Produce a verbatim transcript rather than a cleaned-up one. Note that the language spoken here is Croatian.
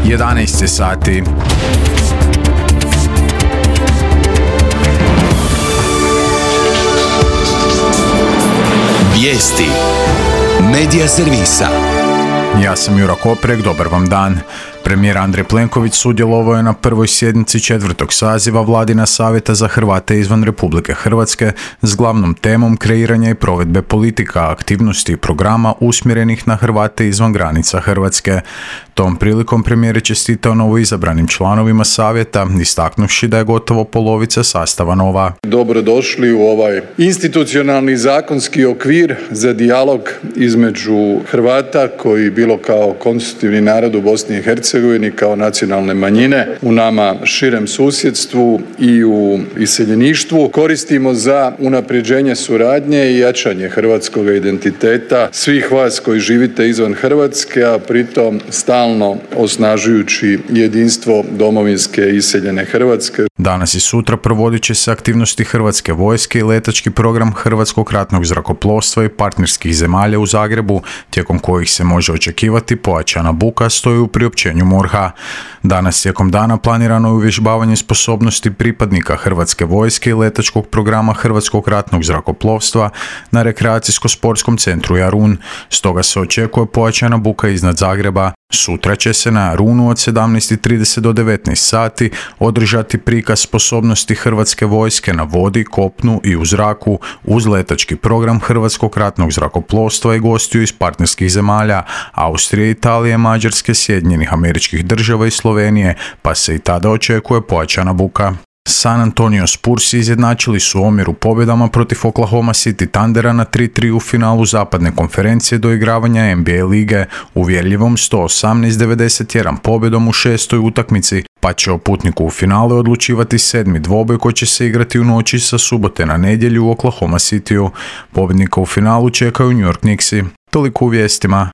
jedanaest sati. Vijesti Medija servisa. Ja sam Jura Koprek, dobar vam dan. Premijer Andrej Plenković sudjelovao je na prvoj sjednici četvrtog saziva Vladina savjeta za Hrvate izvan Republike Hrvatske s glavnom temom kreiranja i provedbe politika, aktivnosti i programa usmjerenih na Hrvate izvan granica Hrvatske. Tom prilikom premijer je čestitao novoizabranim članovima savjeta, istaknuvši da je gotovo polovica sastava nova. Dobrodošli u ovaj institucionalni zakonski okvir za dijalog između Hrvata koji bilo kao konstitutivni narod u Bosni i Hercegovini, kao nacionalne manjine u nama širem susjedstvu i u iseljeništvu koristimo za unapređenje suradnje i jačanje hrvatskog identiteta svih vas koji živite izvan Hrvatske, a pritom stalno osnažujući jedinstvo domovinske iseljene Hrvatske. Danas i sutra provodit će se aktivnosti Hrvatske vojske i letački program Hrvatskog ratnog zrakoplovstva i partnerskih zemalja u Zagrebu, tijekom kojih se može očekivati pojačana buka, stoji u priopćenju MORH-a. Danas tijekom dana planirano je uvježbavanje sposobnosti pripadnika Hrvatske vojske i letačkog programa Hrvatskog ratnog zrakoplovstva na rekreacijsko-sportskom centru Jarun. Stoga se očekuje pojačana buka iznad Zagreba. Sutra će se na Jarunu od sedamnaest i trideset do devetnaest sati održati prikaz sposobnosti Hrvatske vojske na vodi, kopnu i u zraku uz letački program Hrvatskog ratnog zrakoplovstva i gostiju iz partnerskih zemalja Austrije, Italije, Mađarske, Sjedinjenih Američkih Država i Slovenije, pa se i tada očekuje pojačana buka. San Antonio Spursi izjednačili su omjer u pobjedama protiv Oklahoma City Thundera na tri tri u finalu zapadne konferencije doigravanja N B A lige uvjerljivom sto osamnaest devedeset jedan pobjedom u šestoj utakmici, pa će o putniku u finalu odlučivati sedmi dvoboj koji će se igrati u noći sa subote na nedjelju u Oklahoma Cityu. Pobjednika u finalu čekaju New York Knicksi. Toliko u vijestima.